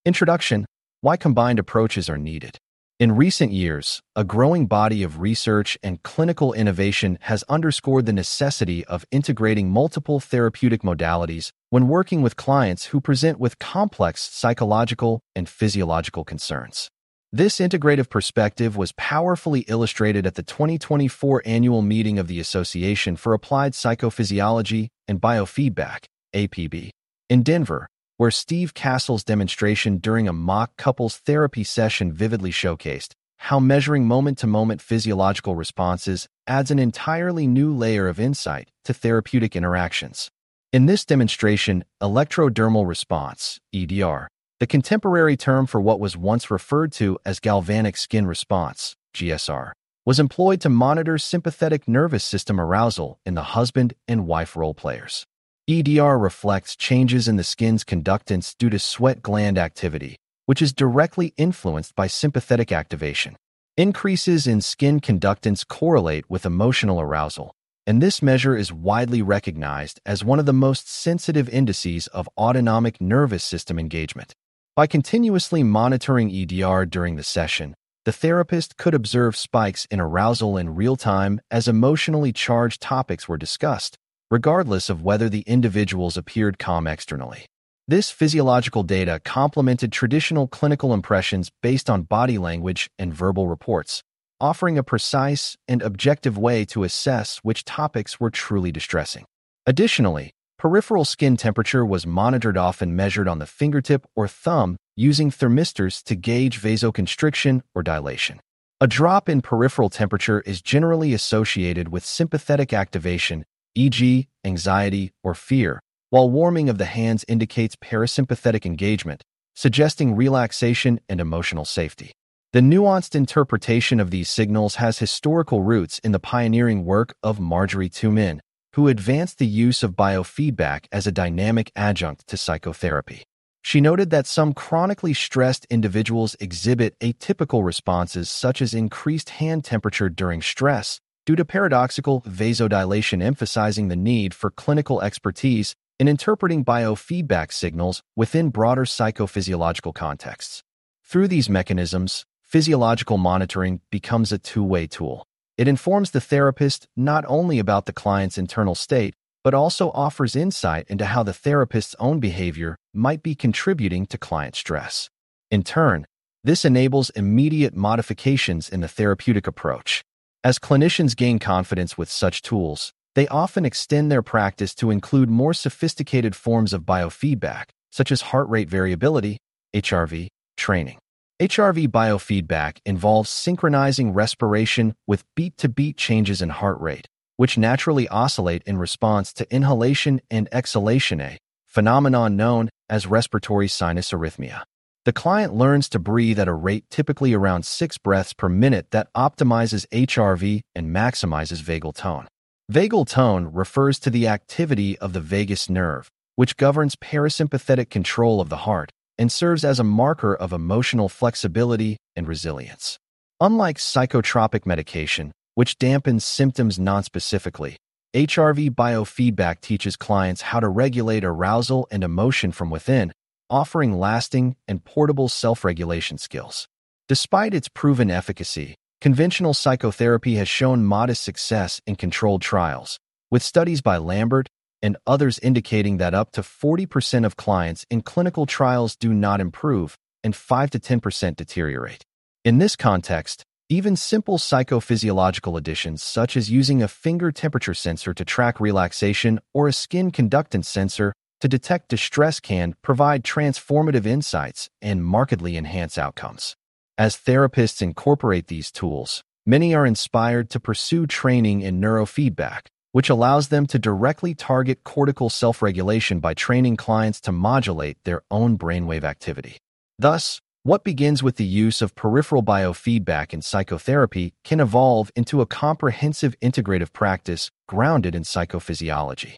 Introduction: Why combined approaches are needed. In recent years, a growing body of research and clinical innovation has underscored the necessity of integrating multiple therapeutic modalities when working with clients who present with complex psychological and physiological concerns. This integrative perspective was powerfully illustrated at the 2024 annual meeting of the Association for Applied Psychophysiology and Biofeedback, APB, in Denver, where Steve Castle's demonstration during a mock couples therapy session vividly showcased how measuring moment-to-moment physiological responses adds an entirely new layer of insight to therapeutic interactions. In this demonstration, electrodermal response, EDR, the contemporary term for what was once referred to as galvanic skin response, GSR, was employed to monitor sympathetic nervous system arousal in the husband and wife role players. EDR reflects changes in the skin's conductance due to sweat gland activity, which is directly influenced by sympathetic activation. Increases in skin conductance correlate with emotional arousal, and this measure is widely recognized as one of the most sensitive indices of autonomic nervous system engagement. By continuously monitoring EDR during the session, the therapist could observe spikes in arousal in real time as emotionally charged topics were discussed, regardless of whether the individuals appeared calm externally. This physiological data complemented traditional clinical impressions based on body language and verbal reports, offering a precise and objective way to assess which topics were truly distressing. Additionally, peripheral skin temperature was monitored, often measured on the fingertip or thumb, using thermistors to gauge vasoconstriction or dilation. A drop in peripheral temperature is generally associated with sympathetic activation, e.g., anxiety or fear, while warming of the hands indicates parasympathetic engagement, suggesting relaxation and emotional safety. The nuanced interpretation of these signals has historical roots in the pioneering work of Marjorie Tumin, who advanced the use of biofeedback as a dynamic adjunct to psychotherapy. She noted that some chronically stressed individuals exhibit atypical responses such as increased hand temperature during stress due to paradoxical vasodilation, emphasizing the need for clinical expertise in interpreting biofeedback signals within broader psychophysiological contexts. Through these mechanisms, physiological monitoring becomes a two-way tool. It informs the therapist not only about the client's internal state, but also offers insight into how the therapist's own behavior might be contributing to client stress. In turn, this enables immediate modifications in the therapeutic approach. As clinicians gain confidence with such tools, they often extend their practice to include more sophisticated forms of biofeedback, such as heart rate variability, HRV, training. HRV biofeedback involves synchronizing respiration with beat-to-beat changes in heart rate, which naturally oscillate in response to inhalation and exhalation, a phenomenon known as respiratory sinus arrhythmia. The client learns to breathe at a rate typically around 6 breaths per minute that optimizes HRV and maximizes vagal tone. Vagal tone refers to the activity of the vagus nerve, which governs parasympathetic control of the heart and serves as a marker of emotional flexibility and resilience. Unlike psychotropic medication, which dampens symptoms nonspecifically, HRV biofeedback teaches clients how to regulate arousal and emotion from within, offering lasting and portable self-regulation skills. Despite its proven efficacy, conventional psychotherapy has shown modest success in controlled trials, with studies by Lambert and others indicating that up to 40% of clients in clinical trials do not improve and 5 to 10% deteriorate. In this context, even simple psychophysiological additions such as using a finger temperature sensor to track relaxation or a skin conductance sensor to detect distress can provide transformative insights and markedly enhance outcomes. As therapists incorporate these tools, many are inspired to pursue training in neurofeedback, which allows them to directly target cortical self-regulation by training clients to modulate their own brainwave activity. Thus, what begins with the use of peripheral biofeedback in psychotherapy can evolve into a comprehensive integrative practice grounded in psychophysiology.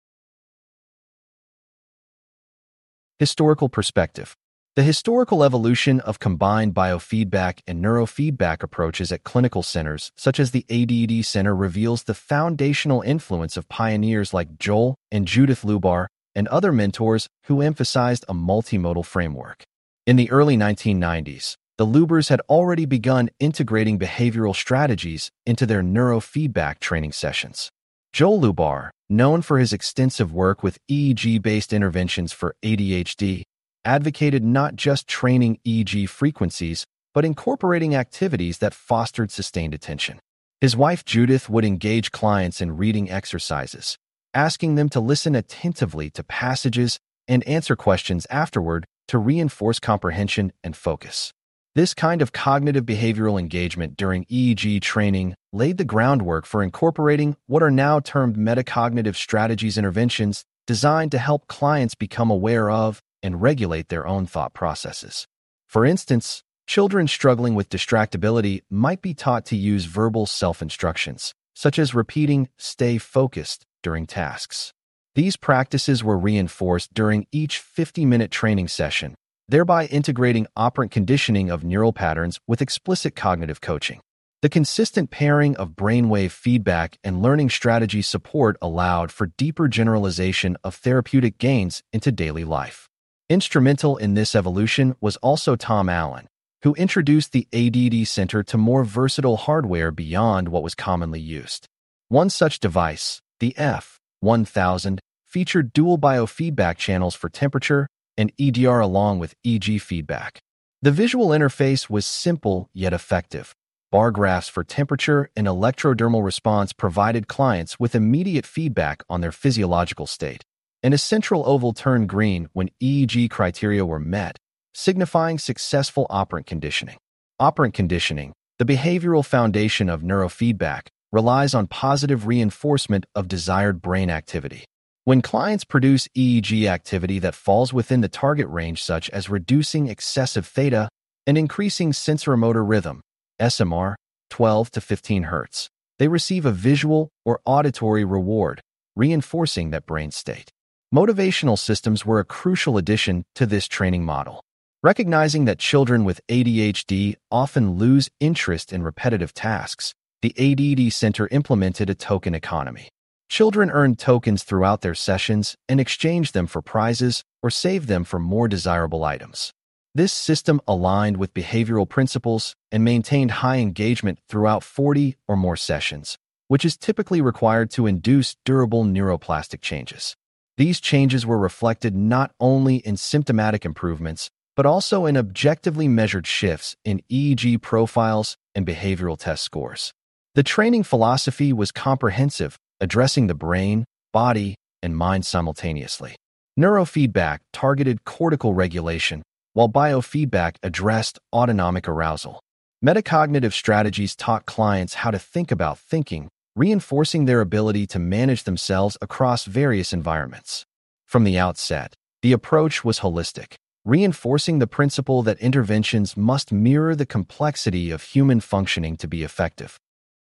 Historical perspective. The historical evolution of combined biofeedback and neurofeedback approaches at clinical centers, such as the ADD Center, reveals the foundational influence of pioneers like Joel and Judith Lubar and other mentors who emphasized a multimodal framework. In the early 1990s, the Lubers had already begun integrating behavioral strategies into their neurofeedback training sessions. Joel Lubar, known for his extensive work with EEG-based interventions for ADHD, advocated not just training EEG frequencies, but incorporating activities that fostered sustained attention. His wife Judith would engage clients in reading exercises, asking them to listen attentively to passages and answer questions afterward to reinforce comprehension and focus. This kind of cognitive behavioral engagement during EEG training laid the groundwork for incorporating what are now termed metacognitive strategies interventions designed to help clients become aware of and regulate their own thought processes. For instance, children struggling with distractibility might be taught to use verbal self-instructions, such as repeating "stay focused" during tasks. These practices were reinforced during each 50-minute training session, thereby integrating operant conditioning of neural patterns with explicit cognitive coaching. The consistent pairing of brainwave feedback and learning strategy support allowed for deeper generalization of therapeutic gains into daily life. Instrumental in this evolution was also Tom Allen, who introduced the ADD Center to more versatile hardware beyond what was commonly used. One such device, the F1000, featured dual biofeedback channels for temperature and EDR along with EEG feedback. The visual interface was simple yet effective. Bar graphs for temperature and electrodermal response provided clients with immediate feedback on their physiological state, and a central oval turned green when EEG criteria were met, signifying successful operant conditioning. Operant conditioning, the behavioral foundation of neurofeedback, relies on positive reinforcement of desired brain activity. When clients produce EEG activity that falls within the target range, such as reducing excessive theta and increasing sensoromotor rhythm, SMR, 12 to 15 Hz, they receive a visual or auditory reward, reinforcing that brain state. Motivational systems were a crucial addition to this training model. Recognizing that children with ADHD often lose interest in repetitive tasks, the ADD Center implemented a token economy. Children earned tokens throughout their sessions and exchanged them for prizes or saved them for more desirable items. This system aligned with behavioral principles and maintained high engagement throughout 40 or more sessions, which is typically required to induce durable neuroplastic changes. These changes were reflected not only in symptomatic improvements, but also in objectively measured shifts in EEG profiles and behavioral test scores. The training philosophy was comprehensive, addressing the brain, body, and mind simultaneously. Neurofeedback targeted cortical regulation, while biofeedback addressed autonomic arousal. Metacognitive strategies taught clients how to think about thinking, reinforcing their ability to manage themselves across various environments. From the outset, the approach was holistic, reinforcing the principle that interventions must mirror the complexity of human functioning to be effective.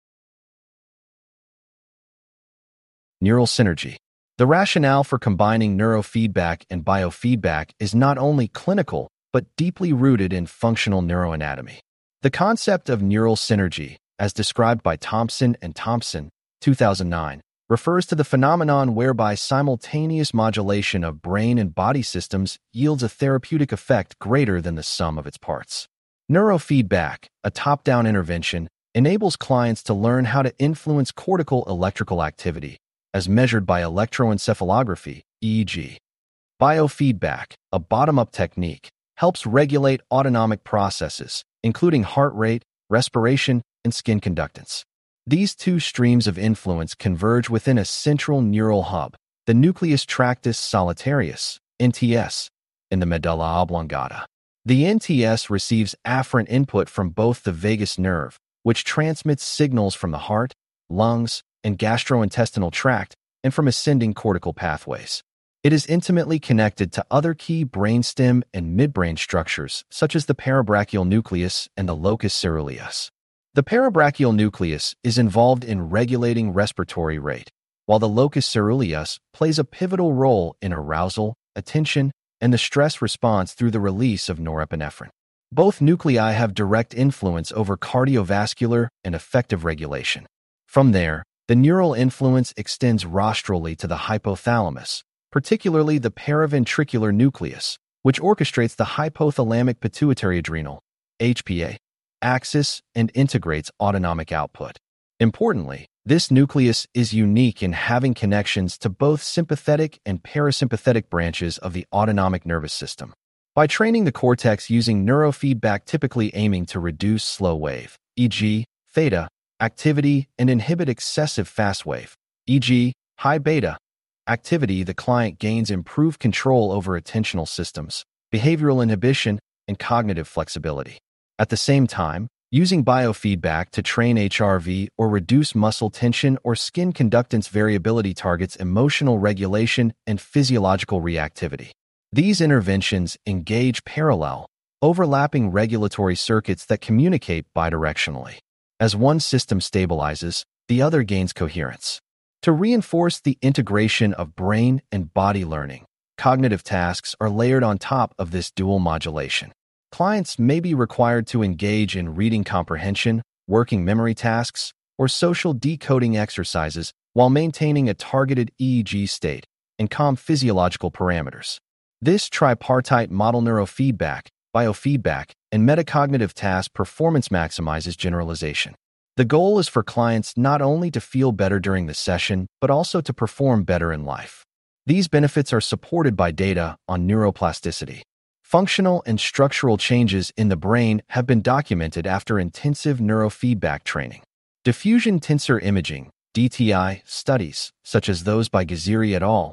Neural synergy. The rationale for combining neurofeedback and biofeedback is not only clinical, but deeply rooted in functional neuroanatomy. The concept of neural synergy, as described by Thompson and Thompson, 2009, refers to the phenomenon whereby simultaneous modulation of brain and body systems yields a therapeutic effect greater than the sum of its parts. Neurofeedback, a top-down intervention, enables clients to learn how to influence cortical electrical activity, as measured by electroencephalography, EEG. Biofeedback, a bottom-up technique, helps regulate autonomic processes, including heart rate, respiration, and skin conductance. These two streams of influence converge within a central neural hub, the nucleus tractus solitarius, NTS, in the medulla oblongata. The NTS receives afferent input from both the vagus nerve, which transmits signals from the heart, lungs, and gastrointestinal tract, and from ascending cortical pathways. It is intimately connected to other key brainstem and midbrain structures, such as the parabrachial nucleus and the locus ceruleus. The parabrachial nucleus is involved in regulating respiratory rate, while the locus ceruleus plays a pivotal role in arousal, attention, and the stress response through the release of norepinephrine. Both nuclei have direct influence over cardiovascular and affective regulation. From there, the neural influence extends rostrally to the hypothalamus, particularly the paraventricular nucleus, which orchestrates the hypothalamic pituitary adrenal (HPA) axis and integrates autonomic output. Importantly, this nucleus is unique in having connections to both sympathetic and parasympathetic branches of the autonomic nervous system. By training the cortex using neurofeedback, typically aiming to reduce slow wave, e.g., theta, activity and inhibit excessive fast wave, e.g., high beta, activity, the client gains improved control over attentional systems, behavioral inhibition, and cognitive flexibility. At the same time, using biofeedback to train HRV or reduce muscle tension or skin conductance variability targets emotional regulation and physiological reactivity. These interventions engage parallel, overlapping regulatory circuits that communicate bidirectionally. As one system stabilizes, the other gains coherence. To reinforce the integration of brain and body learning, cognitive tasks are layered on top of this dual modulation. Clients may be required to engage in reading comprehension, working memory tasks, or social decoding exercises while maintaining a targeted EEG state and calm physiological parameters. This tripartite model, neurofeedback, biofeedback, and metacognitive task performance, maximizes generalization. The goal is for clients not only to feel better during the session, but also to perform better in life. These benefits are supported by data on neuroplasticity. Functional and structural changes in the brain have been documented after intensive neurofeedback training. Diffusion tensor imaging (DTI) studies, such as those by Ghazziri et al.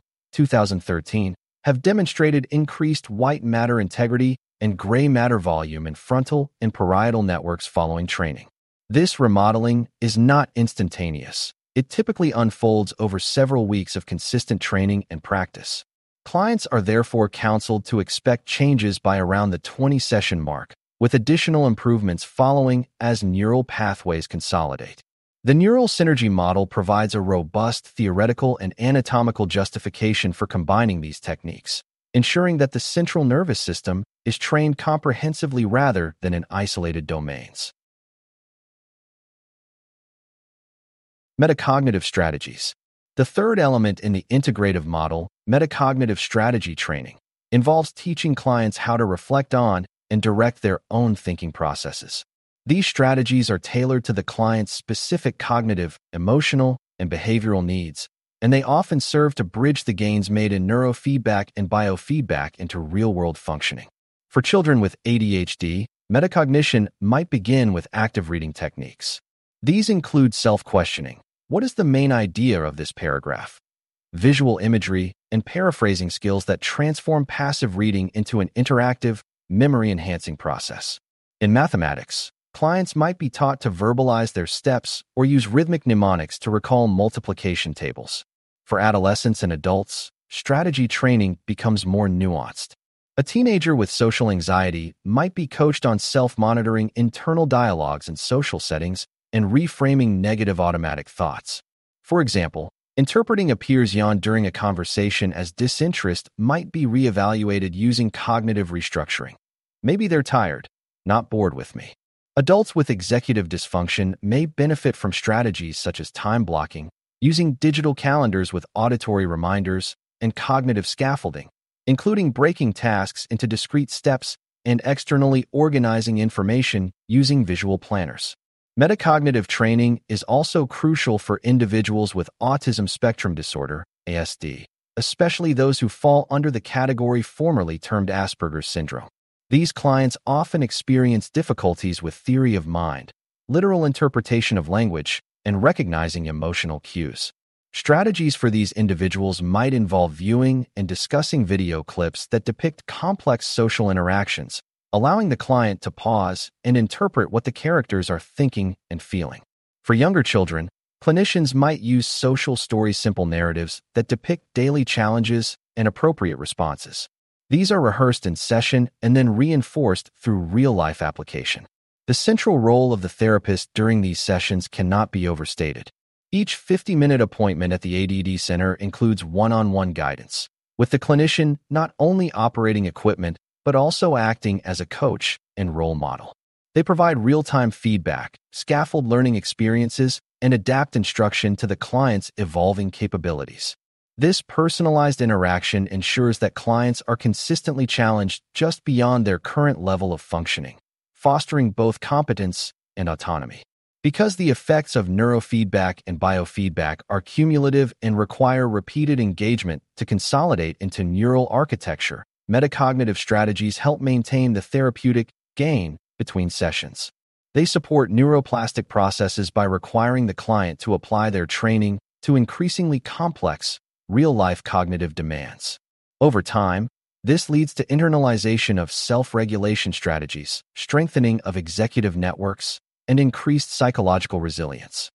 2013, have demonstrated increased white matter integrity and gray matter volume in frontal and parietal networks following training. This remodeling is not instantaneous. It typically unfolds over several weeks of consistent training and practice. Clients are therefore counseled to expect changes by around the 20-session mark, with additional improvements following as neural pathways consolidate. The neural synergy model provides a robust theoretical and anatomical justification for combining these techniques, ensuring that the central nervous system is trained comprehensively rather than in isolated domains. Metacognitive strategies. The third element in the integrative model, metacognitive strategy training, involves teaching clients how to reflect on and direct their own thinking processes. These strategies are tailored to the client's specific cognitive, emotional, and behavioral needs, and they often serve to bridge the gains made in neurofeedback and biofeedback into real-world functioning. For children with ADHD, metacognition might begin with active reading techniques. These include self-questioning. What is the main idea of this paragraph? Visual imagery and paraphrasing skills that transform passive reading into an interactive, memory-enhancing process. In mathematics, clients might be taught to verbalize their steps or use rhythmic mnemonics to recall multiplication tables. For adolescents and adults, strategy training becomes more nuanced. A teenager with social anxiety might be coached on self-monitoring internal dialogues in social settings and reframing negative automatic thoughts. For example, interpreting a peer's yawn during a conversation as disinterest might be reevaluated using cognitive restructuring. Maybe they're tired, not bored with me. Adults with executive dysfunction may benefit from strategies such as time blocking, using digital calendars with auditory reminders, and cognitive scaffolding, including breaking tasks into discrete steps and externally organizing information using visual planners. Metacognitive training is also crucial for individuals with autism spectrum disorder, ASD, especially those who fall under the category formerly termed Asperger's syndrome. These clients often experience difficulties with theory of mind, literal interpretation of language, and recognizing emotional cues. Strategies for these individuals might involve viewing and discussing video clips that depict complex social interactions, allowing the client to pause and interpret what the characters are thinking and feeling. For younger children, clinicians might use social story simple narratives that depict daily challenges and appropriate responses. These are rehearsed in session and then reinforced through real-life application. The central role of the therapist during these sessions cannot be overstated. Each 50-minute appointment at the ADD Center includes one-on-one guidance, with the clinician not only operating equipment, but also acting as a coach and role model. They provide real-time feedback, scaffold learning experiences, and adapt instruction to the client's evolving capabilities. This personalized interaction ensures that clients are consistently challenged just beyond their current level of functioning, fostering both competence and autonomy. Because the effects of neurofeedback and biofeedback are cumulative and require repeated engagement to consolidate into neural architecture, metacognitive strategies help maintain the therapeutic gain between sessions. They support neuroplastic processes by requiring the client to apply their training to increasingly complex, real-life cognitive demands. Over time, this leads to internalization of self-regulation strategies, strengthening of executive networks, and increased psychological resilience.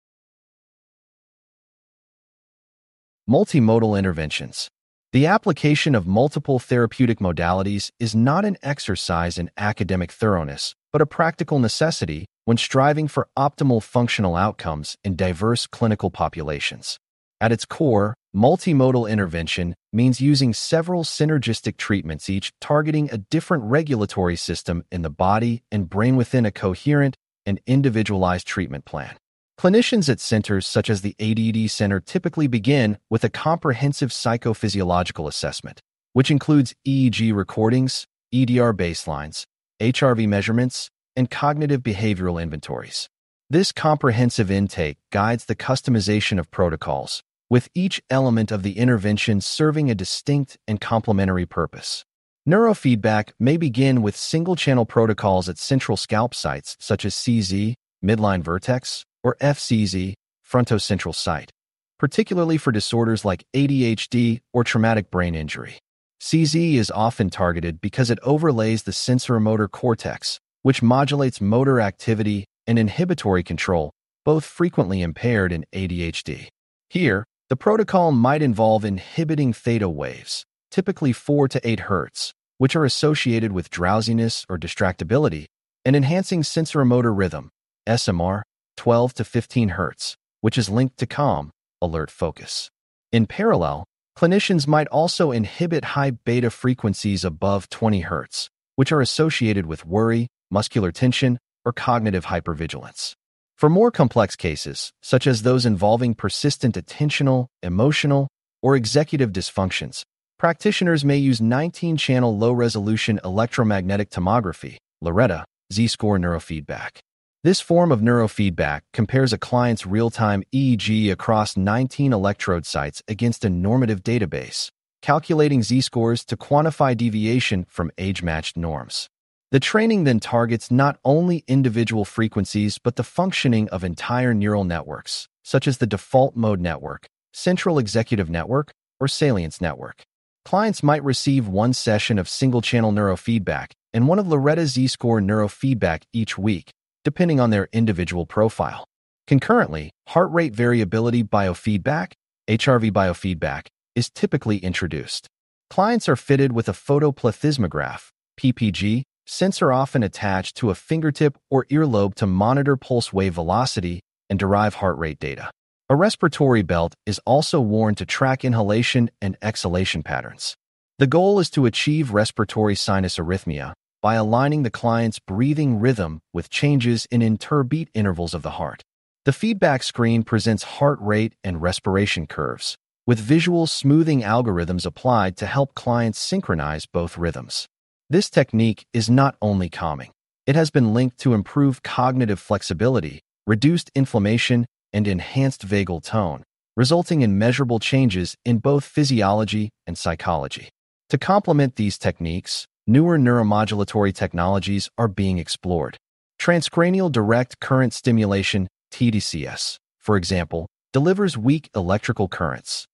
Multimodal interventions. The application of multiple therapeutic modalities is not an exercise in academic thoroughness, but a practical necessity when striving for optimal functional outcomes in diverse clinical populations. At its core, multimodal intervention means using several synergistic treatments, each targeting a different regulatory system in the body and brain within a coherent and individualized treatment plan. Clinicians at centers such as the ADD Center typically begin with a comprehensive psychophysiological assessment, which includes EEG recordings, EDR baselines, HRV measurements, and cognitive behavioral inventories. This comprehensive intake guides the customization of protocols, with each element of the intervention serving a distinct and complementary purpose. Neurofeedback may begin with single-channel protocols at central scalp sites such as CZ, midline vertex, or FCZ, frontocentral site, particularly for disorders like ADHD or traumatic brain injury. CZ is often targeted because it overlays the sensoromotor cortex, which modulates motor activity and inhibitory control, both frequently impaired in ADHD. Here, the protocol might involve inhibiting theta waves, typically 4 to 8 Hz, which are associated with drowsiness or distractibility, and enhancing sensoromotor rhythm, SMR, 12 to 15 Hz, which is linked to calm, alert focus. In parallel, clinicians might also inhibit high beta frequencies above 20 Hz, which are associated with worry, muscular tension, or cognitive hypervigilance. For more complex cases, such as those involving persistent attentional, emotional, or executive dysfunctions, practitioners may use 19-channel low-resolution electromagnetic tomography, LORETA, Z-score neurofeedback. This form of neurofeedback compares a client's real-time EEG across 19 electrode sites against a normative database, calculating Z-scores to quantify deviation from age-matched norms. The training then targets not only individual frequencies but the functioning of entire neural networks, such as the default mode network, central executive network, or salience network. Clients might receive one session of single-channel neurofeedback and one of LORETA Z-score neurofeedback each week, depending on their individual profile. Concurrently, heart rate variability biofeedback, HRV biofeedback, is typically introduced. Clients are fitted with a photoplethysmograph, PPG, sensor often attached to a fingertip or earlobe to monitor pulse wave velocity and derive heart rate data. A respiratory belt is also worn to track inhalation and exhalation patterns. The goal is to achieve respiratory sinus arrhythmia by aligning the client's breathing rhythm with changes in interbeat intervals of the heart. The feedback screen presents heart rate and respiration curves, with visual smoothing algorithms applied to help clients synchronize both rhythms. This technique is not only calming. It has been linked to improved cognitive flexibility, reduced inflammation, and enhanced vagal tone, resulting in measurable changes in both physiology and psychology. To complement these techniques, newer neuromodulatory technologies are being explored. Transcranial direct current stimulation, TDCS, for example, delivers weak electrical currents,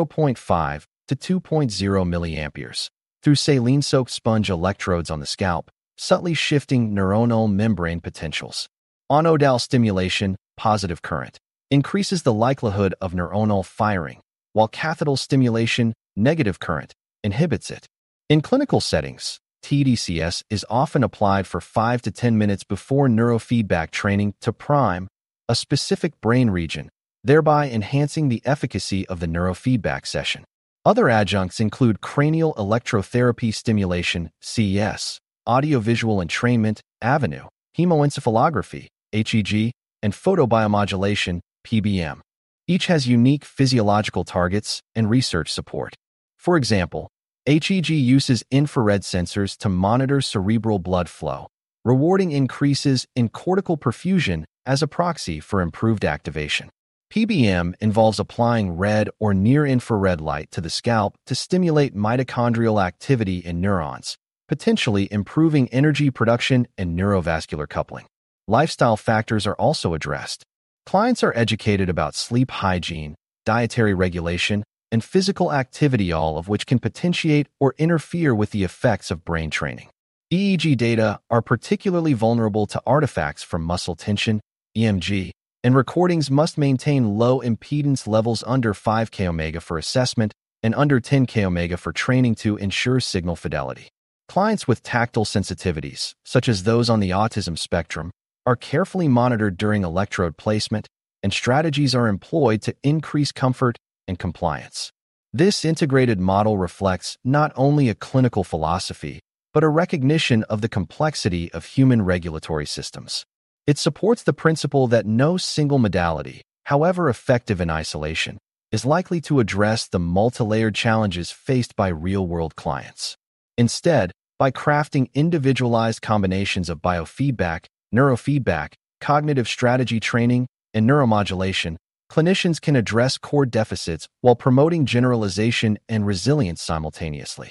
0.5 to 2.0 milliamperes, through saline-soaked sponge electrodes on the scalp, subtly shifting neuronal membrane potentials. On-nodal stimulation, positive current, increases the likelihood of neuronal firing, while cathetal stimulation, negative current, inhibits it. In clinical settings, TDCS is often applied for 5 to 10 minutes before neurofeedback training to prime a specific brain region, thereby enhancing the efficacy of the neurofeedback session. Other adjuncts include cranial electrotherapy stimulation, CES, audiovisual entrainment, AVENUE, hemoencephalography, HEG, and photobiomodulation, PBM. Each has unique physiological targets and research support. For example, HEG uses infrared sensors to monitor cerebral blood flow, rewarding increases in cortical perfusion as a proxy for improved activation. PBM involves applying red or near-infrared light to the scalp to stimulate mitochondrial activity in neurons, potentially improving energy production and neurovascular coupling. Lifestyle factors are also addressed. Clients are educated about sleep hygiene, dietary regulation, and physical activity, all of which can potentiate or interfere with the effects of brain training. EEG data are particularly vulnerable to artifacts from muscle tension, EMG, and recordings must maintain low impedance levels under 5 kΩ for assessment and under 10 kΩ for training to ensure signal fidelity. Clients with tactile sensitivities, such as those on the autism spectrum, are carefully monitored during electrode placement, and strategies are employed to increase comfort and compliance. This integrated model reflects not only a clinical philosophy, but a recognition of the complexity of human regulatory systems. It supports the principle that no single modality, however effective in isolation, is likely to address the multi-layered challenges faced by real-world clients. Instead, by crafting individualized combinations of biofeedback, neurofeedback, cognitive strategy training, and neuromodulation, clinicians can address core deficits while promoting generalization and resilience simultaneously.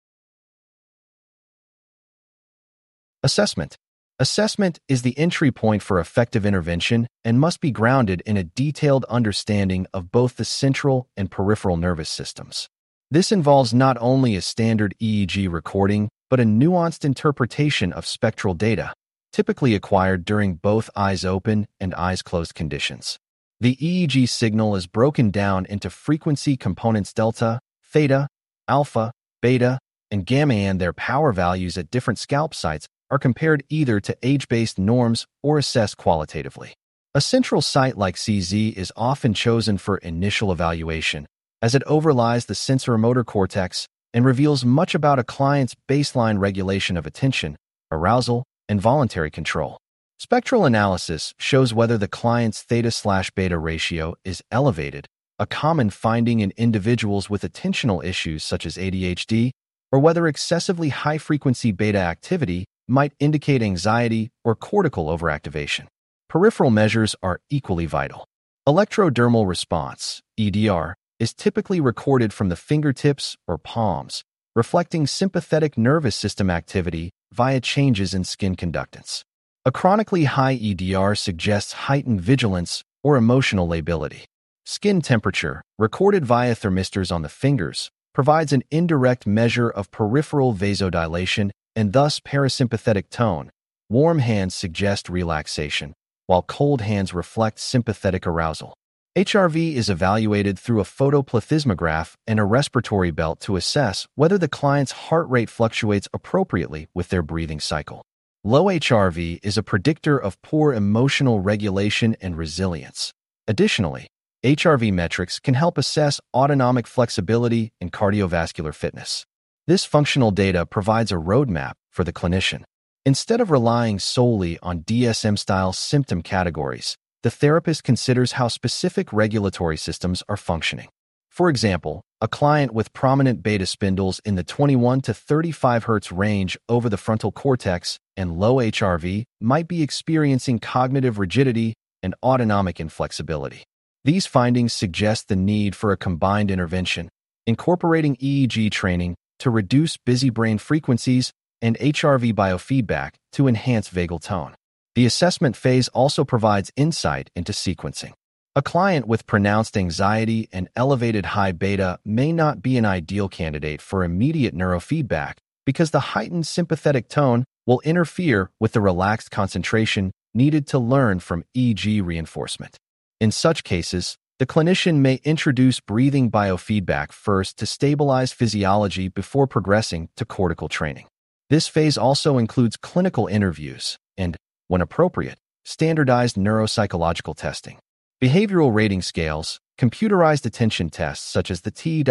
Assessment. Assessment is the entry point for effective intervention and must be grounded in a detailed understanding of both the central and peripheral nervous systems. This involves not only a standard EEG recording, but a nuanced interpretation of spectral data, typically acquired during both eyes open and eyes closed conditions. The EEG signal is broken down into frequency components delta, theta, alpha, beta, and gamma, and their power values at different scalp sites are compared either to age-based norms or assessed qualitatively. A central site like CZ is often chosen for initial evaluation, as it overlies the sensor-motor cortex and reveals much about a client's baseline regulation of attention, arousal, and voluntary control. Spectral analysis shows whether the client's theta/beta ratio is elevated, a common finding in individuals with attentional issues such as ADHD, or whether excessively high-frequency beta activity might indicate anxiety or cortical overactivation. Peripheral measures are equally vital. Electrodermal response, EDR, is typically recorded from the fingertips or palms, reflecting sympathetic nervous system activity via changes in skin conductance. A chronically high EDR suggests heightened vigilance or emotional lability. Skin temperature, recorded via thermistors on the fingers, provides an indirect measure of peripheral vasodilation and thus parasympathetic tone. Warm hands suggest relaxation, while cold hands reflect sympathetic arousal. HRV is evaluated through a photoplethysmograph and a respiratory belt to assess whether the client's heart rate fluctuates appropriately with their breathing cycle. Low HRV is a predictor of poor emotional regulation and resilience. Additionally, HRV metrics can help assess autonomic flexibility and cardiovascular fitness. This functional data provides a roadmap for the clinician. Instead of relying solely on DSM-style symptom categories, the therapist considers how specific regulatory systems are functioning. For example, a client with prominent beta spindles in the 21 to 35 Hz range over the frontal cortex and low HRV might be experiencing cognitive rigidity and autonomic inflexibility. These findings suggest the need for a combined intervention, incorporating EEG training to reduce busy brain frequencies and HRV biofeedback to enhance vagal tone. The assessment phase also provides insight into sequencing. A client with pronounced anxiety and elevated high beta may not be an ideal candidate for immediate neurofeedback because the heightened sympathetic tone will interfere with the relaxed concentration needed to learn from EEG reinforcement. In such cases, the clinician may introduce breathing biofeedback first to stabilize physiology before progressing to cortical training. This phase also includes clinical interviews and, when appropriate, standardized neuropsychological testing. Behavioral rating scales, computerized attention tests such as the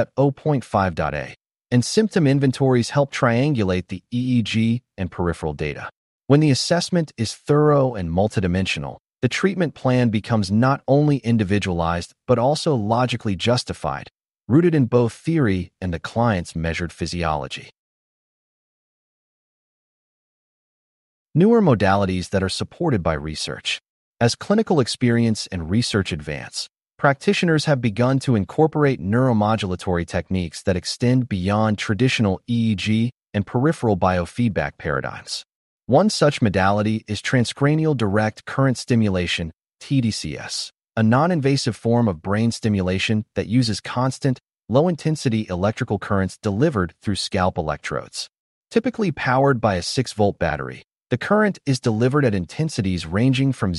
T.0.5.A, and symptom inventories help triangulate the EEG and peripheral data. When the assessment is thorough and multidimensional, The treatment plan becomes not only individualized but also logically justified, rooted in both theory and the client's measured physiology. Newer modalities that are supported by research. As clinical experience and research advance, practitioners have begun to incorporate neuromodulatory techniques that extend beyond traditional EEG and peripheral biofeedback paradigms. One such modality is transcranial direct current stimulation, TDCS, a non-invasive form of brain stimulation that uses constant, low-intensity electrical currents delivered through scalp electrodes. Typically powered by a 6-volt battery, the current is delivered at intensities ranging from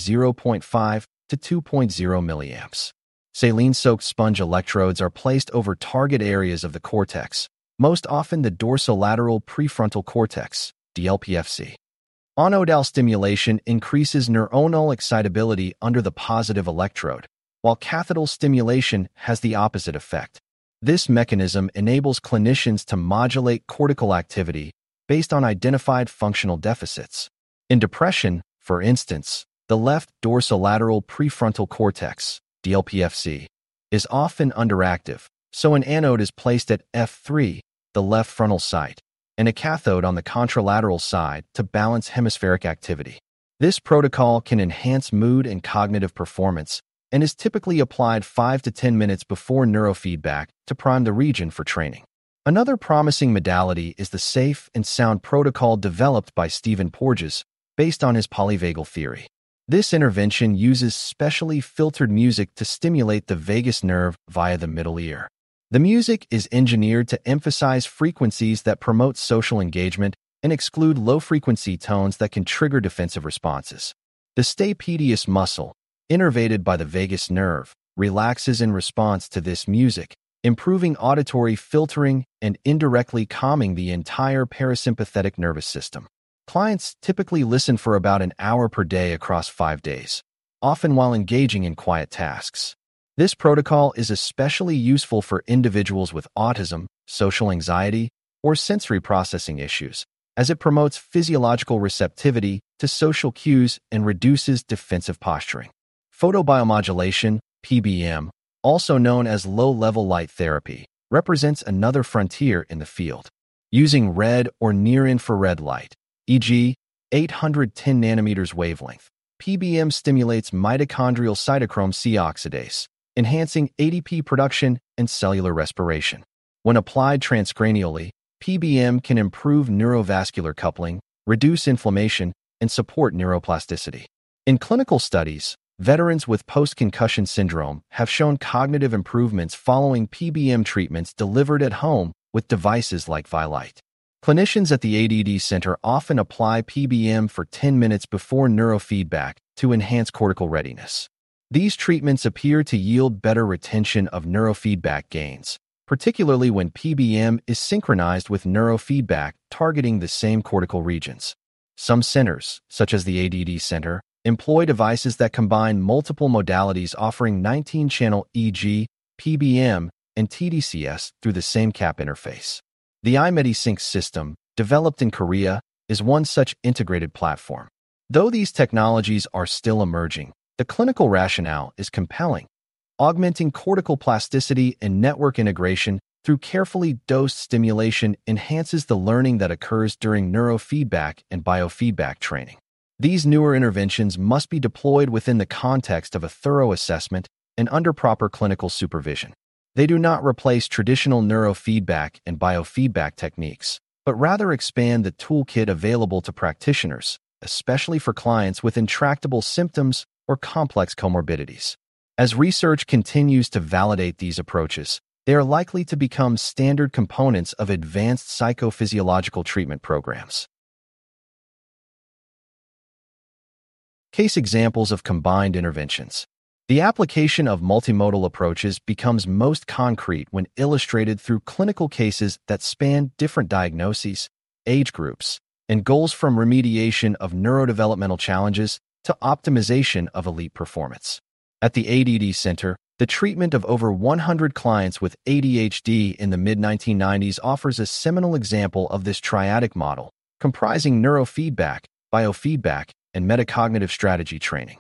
0.5 to 2.0 milliamps. Saline-soaked sponge electrodes are placed over target areas of the cortex, most often the dorsolateral prefrontal cortex, DLPFC. On-nodal stimulation increases neuronal excitability under the positive electrode, while cathedral stimulation has the opposite effect. This mechanism enables clinicians to modulate cortical activity based on identified functional deficits. In depression, for instance, the left dorsolateral prefrontal cortex, DLPFC, is often underactive, so an anode is placed at F3, the left frontal site, and a cathode on the contralateral side to balance hemispheric activity. This protocol can enhance mood and cognitive performance and is typically applied 5 to 10 minutes before neurofeedback to prime the region for training. Another promising modality is the Safe and Sound protocol developed by Stephen Porges, based on his polyvagal theory. This intervention uses specially filtered music to stimulate the vagus nerve via the middle ear. The music is engineered to emphasize frequencies that promote social engagement and exclude low-frequency tones that can trigger defensive responses. The stapedius muscle, innervated by the vagus nerve, relaxes in response to this music, improving auditory filtering and indirectly calming the entire parasympathetic nervous system. Clients typically listen for about an hour per day across 5 days, often while engaging in quiet tasks. This protocol is especially useful for individuals with autism, social anxiety, or sensory processing issues, as it promotes physiological receptivity to social cues and reduces defensive posturing. Photobiomodulation, PBM, also known as low-level light therapy, represents another frontier in the field. Using red or near-infrared light, e.g., 810 nanometers wavelength, PBM stimulates mitochondrial cytochrome C oxidase, enhancing ADP production and cellular respiration. When applied transcranially, PBM can improve neurovascular coupling, reduce inflammation, and support neuroplasticity. In clinical studies, veterans with post-concussion syndrome have shown cognitive improvements following PBM treatments delivered at home with devices like Vilite. Clinicians at the ADD Center often apply PBM for 10 minutes before neurofeedback to enhance cortical readiness. These treatments appear to yield better retention of neurofeedback gains, particularly when PBM is synchronized with neurofeedback targeting the same cortical regions. Some centers, such as the ADD Center, employ devices that combine multiple modalities offering 19-channel EEG, PBM, and TDCS through the same CAP interface. The iMedisync system, developed in Korea, is one such integrated platform. Though these technologies are still emerging, the clinical rationale is compelling. Augmenting cortical plasticity and network integration through carefully dosed stimulation enhances the learning that occurs during neurofeedback and biofeedback training. These newer interventions must be deployed within the context of a thorough assessment and under proper clinical supervision. They do not replace traditional neurofeedback and biofeedback techniques, but rather expand the toolkit available to practitioners, especially for clients with intractable symptoms or complex comorbidities. As research continues to validate these approaches, they are likely to become standard components of advanced psychophysiological treatment programs. Case examples of combined interventions. The application of multimodal approaches becomes most concrete when illustrated through clinical cases that span different diagnoses, age groups, and goals from remediation of neurodevelopmental challenges to optimization of elite performance. At the ADD Center, the treatment of over 100 clients with ADHD in the mid-1990s offers a seminal example of this triadic model, comprising neurofeedback, biofeedback, and metacognitive strategy training.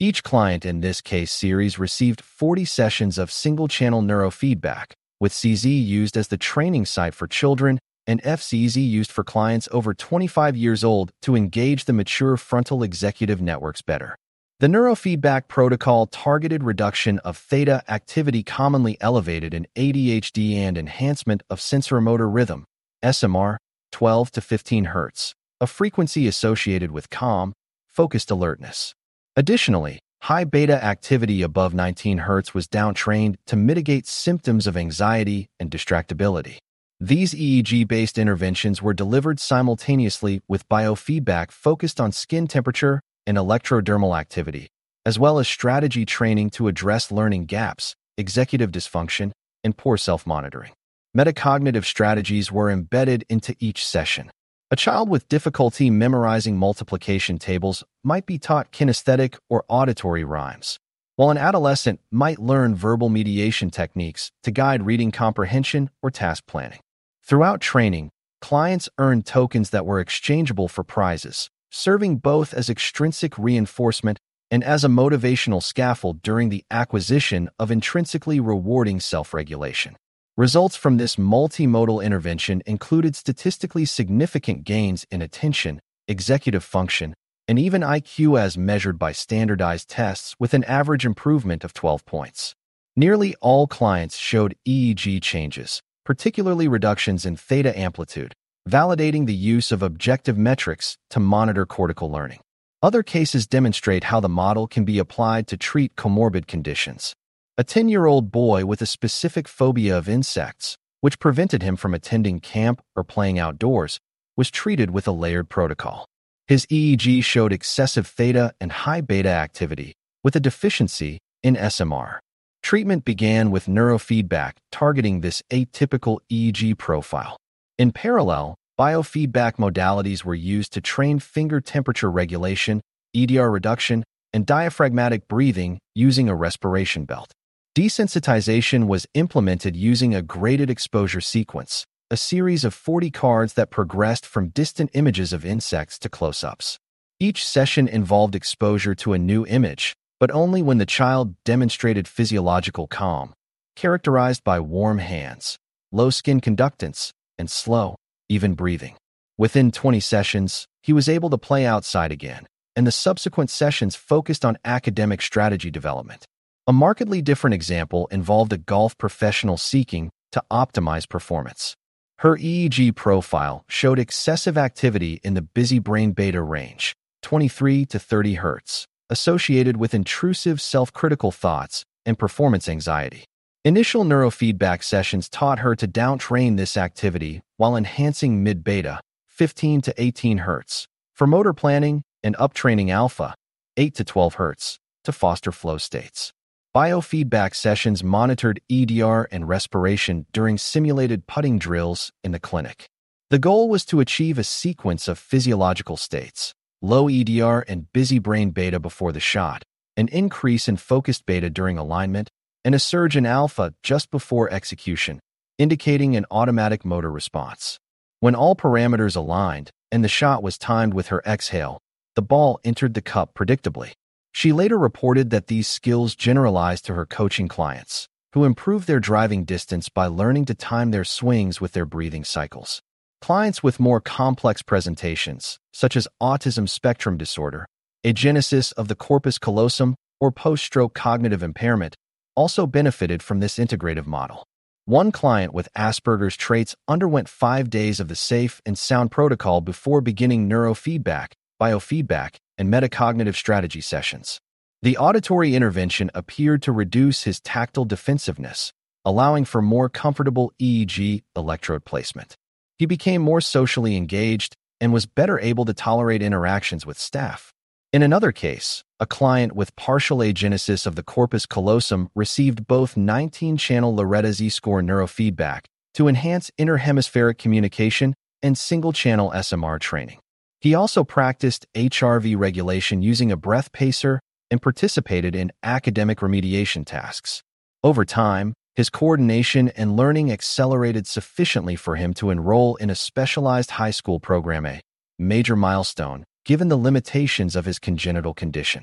Each client in this case series received 40 sessions of single-channel neurofeedback, with CZ used as the training site for children and FCZ used for clients over 25 years old to engage the mature frontal executive networks better. The neurofeedback protocol targeted reduction of theta activity commonly elevated in ADHD and enhancement of sensorimotor rhythm, SMR, 12 to 15 Hz, a frequency associated with calm, focused alertness. Additionally, high beta activity above 19 Hz was downtrained to mitigate symptoms of anxiety and distractibility. These EEG-based interventions were delivered simultaneously with biofeedback focused on skin temperature and electrodermal activity, as well as strategy training to address learning gaps, executive dysfunction, and poor self-monitoring. Metacognitive strategies were embedded into each session. A child with difficulty memorizing multiplication tables might be taught kinesthetic or auditory rhymes, while an adolescent might learn verbal mediation techniques to guide reading comprehension or task planning. Throughout training, clients earned tokens that were exchangeable for prizes, serving both as extrinsic reinforcement and as a motivational scaffold during the acquisition of intrinsically rewarding self-regulation. Results from this multimodal intervention included statistically significant gains in attention, executive function, and even IQ as measured by standardized tests with an average improvement of 12 points. Nearly all clients showed EEG changes, particularly reductions in theta amplitude, validating the use of objective metrics to monitor cortical learning. Other cases demonstrate how the model can be applied to treat comorbid conditions. A 10-year-old boy with a specific phobia of insects, which prevented him from attending camp or playing outdoors, was treated with a layered protocol. His EEG showed excessive theta and high beta activity, with a deficiency in SMR. Treatment began with neurofeedback targeting this atypical EEG profile. In parallel, biofeedback modalities were used to train finger temperature regulation, EDR reduction, and diaphragmatic breathing using a respiration belt. Desensitization was implemented using a graded exposure sequence, a series of 40 cards that progressed from distant images of insects to close-ups. Each session involved exposure to a new image, but only when the child demonstrated physiological calm, characterized by warm hands, low skin conductance, and slow, even breathing. Within 20 sessions, he was able to play outside again, and the subsequent sessions focused on academic strategy development. A markedly different example involved a golf professional seeking to optimize performance. Her EEG profile showed excessive activity in the busy brain beta range, 23 to 30 Hz, associated with intrusive self-critical thoughts and performance anxiety. Initial neurofeedback sessions taught her to downtrain this activity while enhancing mid-beta, 15 to 18 Hz, for motor planning and uptraining alpha, 8 to 12 Hz, to foster flow states. Biofeedback sessions monitored EDR and respiration during simulated putting drills in the clinic. The goal was to achieve a sequence of physiological states, low EDR and busy brain beta before the shot, an increase in focused beta during alignment, and a surge in alpha just before execution, indicating an automatic motor response. When all parameters aligned and the shot was timed with her exhale, the ball entered the cup predictably. She later reported that these skills generalized to her coaching clients, who improved their driving distance by learning to time their swings with their breathing cycles. Clients with more complex presentations, such as autism spectrum disorder, agenesis of the corpus callosum, or post-stroke cognitive impairment, also benefited from this integrative model. One client with Asperger's traits underwent 5 days of the SAFE and SOUND protocol before beginning neurofeedback, biofeedback, and metacognitive strategy sessions. The auditory intervention appeared to reduce his tactile defensiveness, allowing for more comfortable EEG electrode placement. He became more socially engaged and was better able to tolerate interactions with staff. In another case, a client with partial agenesis of the corpus callosum received both 19-channel Loretta Z-score neurofeedback to enhance interhemispheric communication and single-channel SMR training. He also practiced HRV regulation using a breath pacer and participated in academic remediation tasks. Over time, his coordination and learning accelerated sufficiently for him to enroll in a specialized high school program, a major milestone, given the limitations of his congenital condition.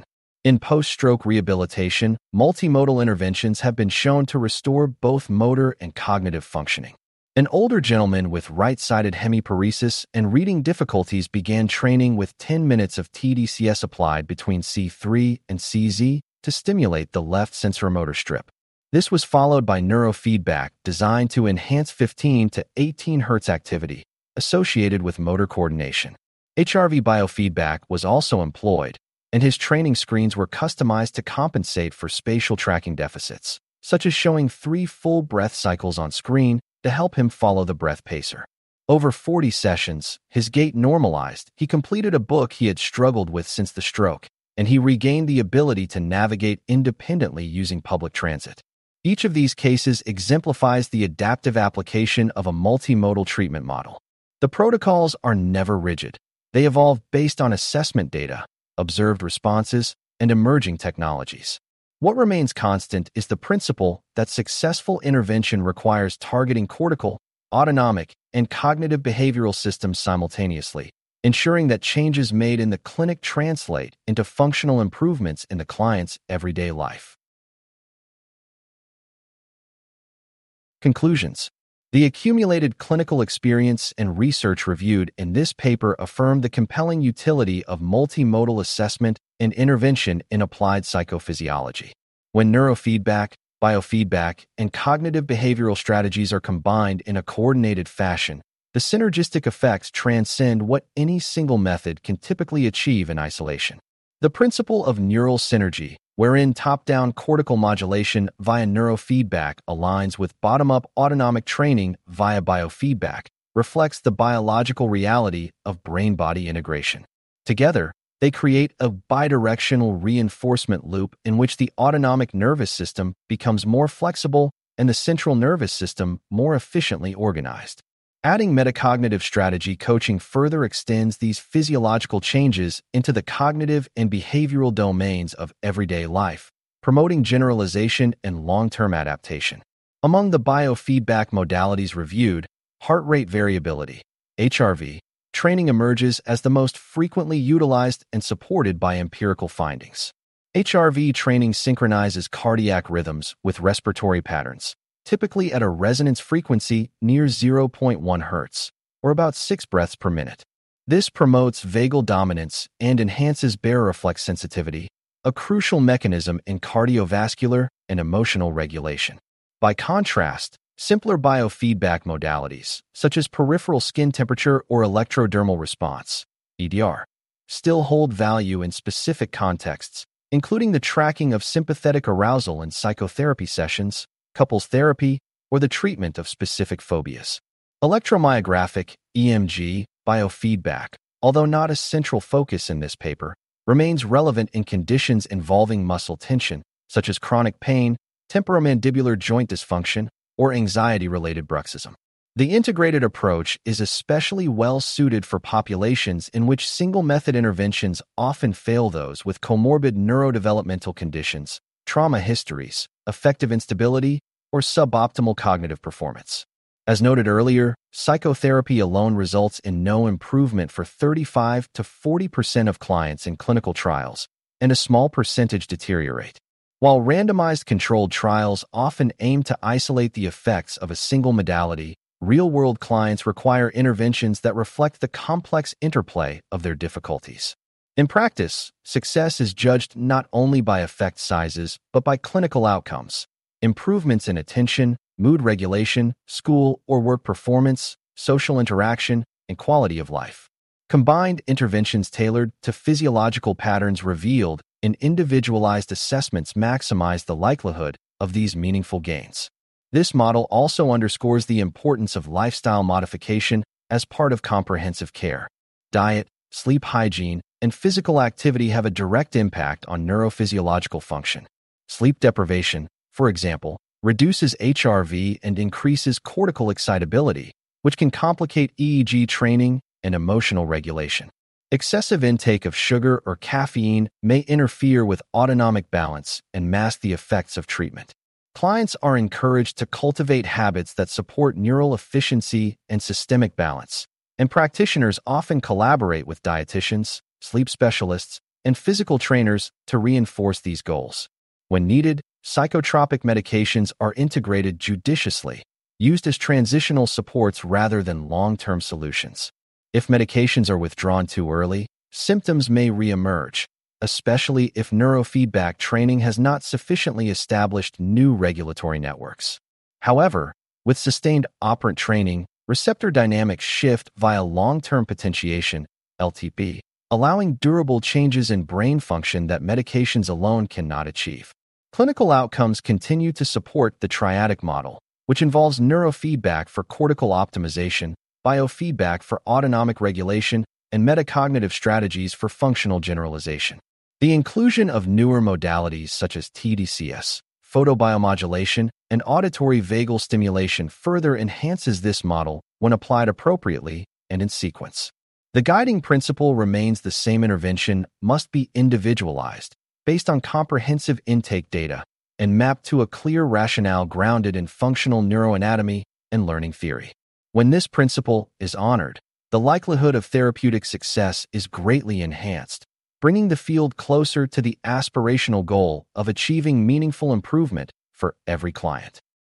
In post-stroke rehabilitation, multimodal interventions have been shown to restore both motor and cognitive functioning. An older gentleman with right-sided hemiparesis and reading difficulties began training with 10 minutes of TDCS applied between C3 and CZ to stimulate the left sensorimotor strip. This was followed by neurofeedback designed to enhance 15 to 18 Hz activity associated with motor coordination. HRV biofeedback was also employed, and his training screens were customized to compensate for spatial tracking deficits, such as showing 3 full breath cycles on screen to help him follow the breath pacer. Over 40 sessions, his gait normalized. He completed a book he had struggled with since the stroke, and he regained the ability to navigate independently using public transit. Each of these cases exemplifies the adaptive application of a multimodal treatment model. The protocols are never rigid. They evolve based on assessment data, observed responses, and emerging technologies. What remains constant is the principle that successful intervention requires targeting cortical, autonomic, and cognitive behavioral systems simultaneously, ensuring that changes made in the clinic translate into functional improvements in the client's everyday life. Conclusions. The accumulated clinical experience and research reviewed in this paper affirm the compelling utility of multimodal assessment and intervention in applied psychophysiology. When neurofeedback, biofeedback, and cognitive behavioral strategies are combined in a coordinated fashion, the synergistic effects transcend what any single method can typically achieve in isolation. The principle of neural synergy, wherein top-down cortical modulation via neurofeedback aligns with bottom-up autonomic training via biofeedback, reflects the biological reality of brain-body integration. Together, they create a bidirectional reinforcement loop in which the autonomic nervous system becomes more flexible and the central nervous system more efficiently organized. Adding metacognitive strategy coaching further extends these physiological changes into the cognitive and behavioral domains of everyday life, promoting generalization and long-term adaptation. Among the biofeedback modalities reviewed, heart rate variability, HRV, training emerges as the most frequently utilized and supported by empirical findings. HRV training synchronizes cardiac rhythms with respiratory patterns, typically at a resonance frequency near 0.1 Hz, or about 6 breaths per minute. This promotes vagal dominance and enhances baroreflex sensitivity, a crucial mechanism in cardiovascular and emotional regulation. By contrast, simpler biofeedback modalities, such as peripheral skin temperature or electrodermal response, EDR, still hold value in specific contexts, including the tracking of sympathetic arousal in psychotherapy sessions, couples therapy, or the treatment of specific phobias. Electromyographic, EMG, biofeedback, although not a central focus in this paper, remains relevant in conditions involving muscle tension, such as chronic pain, temporomandibular joint dysfunction, or anxiety-related bruxism. The integrated approach is especially well-suited for populations in which single-method interventions often fail, those with comorbid neurodevelopmental conditions, trauma histories, affective instability, or suboptimal cognitive performance. As noted earlier, psychotherapy alone results in no improvement for 35 to 40% of clients in clinical trials, and a small percentage deteriorate. While randomized controlled trials often aim to isolate the effects of a single modality, real-world clients require interventions that reflect the complex interplay of their difficulties. In practice, success is judged not only by effect sizes, but by clinical outcomes. Improvements in attention, mood regulation, school or work performance, social interaction, and quality of life. Combined interventions tailored to physiological patterns revealed in individualized assessments maximize the likelihood of these meaningful gains. This model also underscores the importance of lifestyle modification as part of comprehensive care. Diet, sleep hygiene, and physical activity have a direct impact on neurophysiological function. Sleep deprivation, for example, reduces HRV and increases cortical excitability, which can complicate EEG training and emotional regulation. Excessive intake of sugar or caffeine may interfere with autonomic balance and mask the effects of treatment. Clients are encouraged to cultivate habits that support neural efficiency and systemic balance, and practitioners often collaborate with dietitians, sleep specialists, and physical trainers to reinforce these goals. When needed, psychotropic medications are integrated judiciously, used as transitional supports rather than long-term solutions. If medications are withdrawn too early, symptoms may reemerge, especially if neurofeedback training has not sufficiently established new regulatory networks. However, with sustained operant training, receptor dynamics shift via long-term potentiation, LTP, allowing durable changes in brain function that medications alone cannot achieve. Clinical outcomes continue to support the triadic model, which involves neurofeedback for cortical optimization, biofeedback for autonomic regulation, and metacognitive strategies for functional generalization. The inclusion of newer modalities such as TDCS, photobiomodulation, and auditory vagal stimulation further enhances this model when applied appropriately and in sequence. The guiding principle remains the same: intervention must be individualized, based on comprehensive intake data, and mapped to a clear rationale grounded in functional neuroanatomy and learning theory. When this principle is honored, the likelihood of therapeutic success is greatly enhanced, bringing the field closer to the aspirational goal of achieving meaningful improvement for every client.